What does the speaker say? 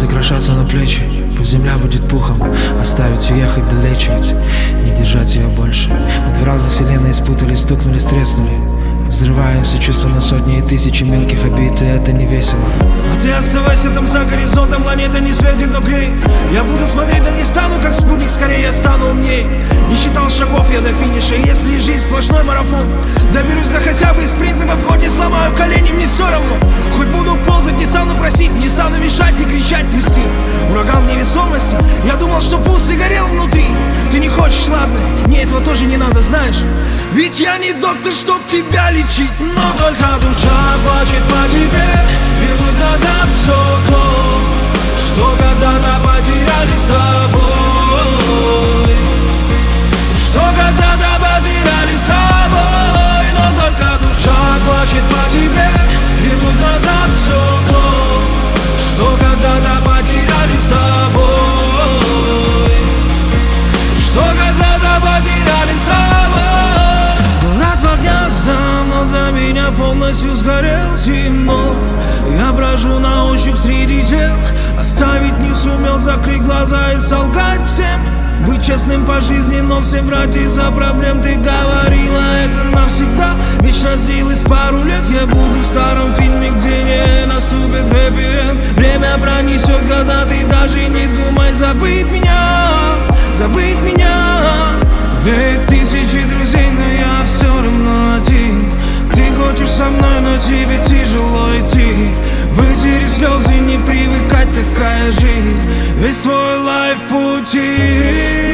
крошатся на плечи, пусть земля будет пухом. Оставить уехать, долечивать, не держать ее больше. Мы две разных вселенные спутались, стукнулись, треснули. Взрываем все чувства на сотни и тысячи мелких обид, и это не весело. А ты оставайся там за горизонтом, планета не светит, но греет. Я буду смотреть, но не стану как спутник, скорее я стану умнее. Не считал шагов я до финиша, если жизнь сплошной марафон. Доберусь до хотя бы из принципа, в ходе сломаю колени, мне все равно. Хоть буду ползать, не стану просить, не стану мешать и кричать, пусти. Ураган невесомости, я думал, что пуст и горел внутри. Ты не хочешь, ладно, мне этого тоже не надо, знаешь. Ведь я не доктор, чтоб тебя лечить. Но только душа плачет по тебе, вернуть назад все то, что когда-то потеряли с тобой. Что когда-то потеряли с тобой. Но только душа плачет по тебе, вернуть назад все то, что когда-то потеряли с тобой. Что когда-то потеряли с тобой. Рад в огнях давно для меня полностью сгорел зимой. Я брожу на ощупь среди тел, оставить не сумел, закрыть глаза и солгать всем. Быть честным по жизни, но всем врать из-за проблем. Ты говорила, это навсегда, вечность длилась пару лет. Я буду в старом фильме, где не наступит хэппи-энд. Время пронесет года, ты даже не думай забыть меня, забыть меня. Ведь тысячи друзей, но я все равно один. Ты хочешь со мной, но тебе тяжело идти. Вытереть слезы, не привыкать, такая жизнь. Весь твой лайф в пути.